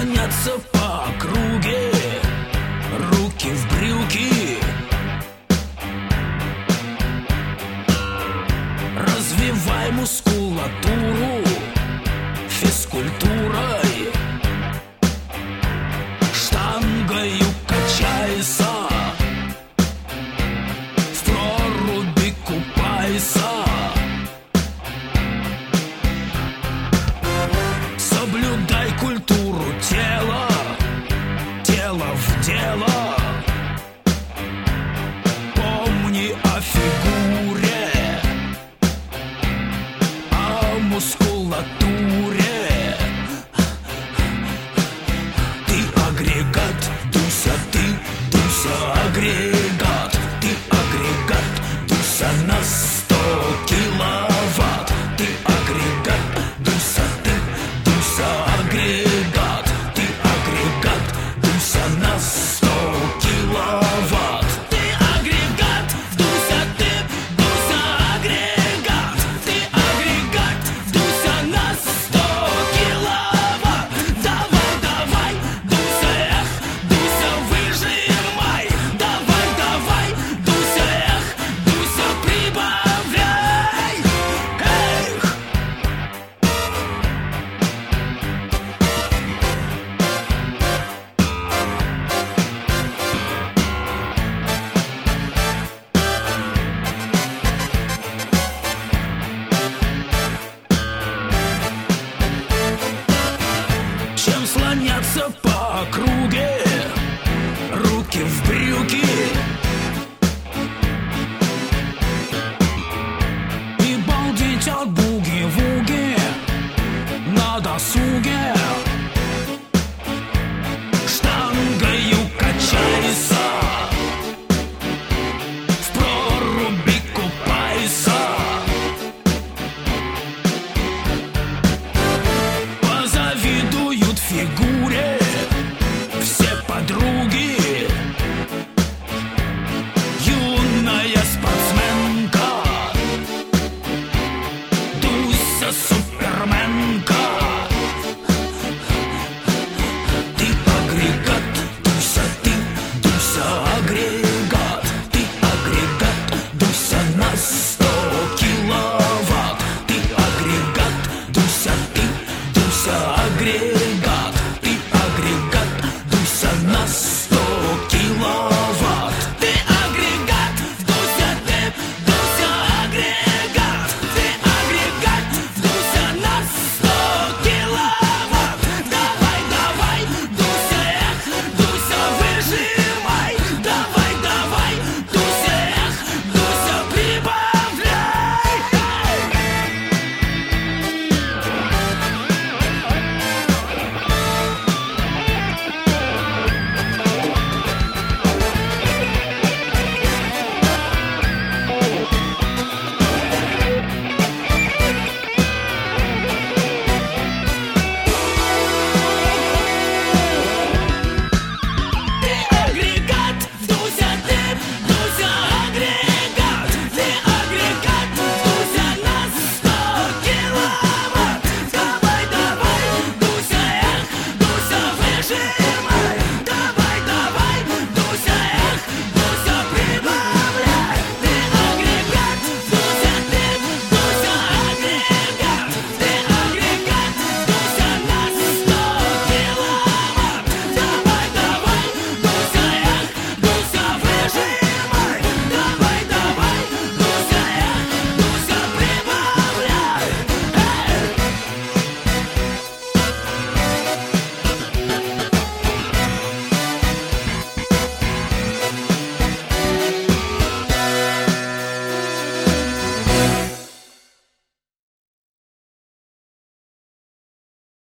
слоняться по округе, руки в брюки. Развивай мускулатуру физкультурой, штангою качайся, в проруби купайся. Соблюдай культуру тела, тело в дело. Помни о фигуре, о мускулатуре. Ты агрегат, Дуся, ты, Дуся, агрегат. Ты агрегат, Дуся, на 100 киловатт. Ты агрегат, Дуся, ты, Дуся, агрегат. Ты агрегат, Дуся, на 100 киловатт. Ты агрегат, Дуся, ты, Дуся, агрегат. Ты агрегат, Дуся, на 100 киловатт. Давай, давай, Дуся, эх, Дуся, выжимай. Давай, давай, Дуся, эх, Дуся, прибавляй. Эх! Чем слоняться по округе, руки в брюки. И балдеть от буги-вуги на досуге.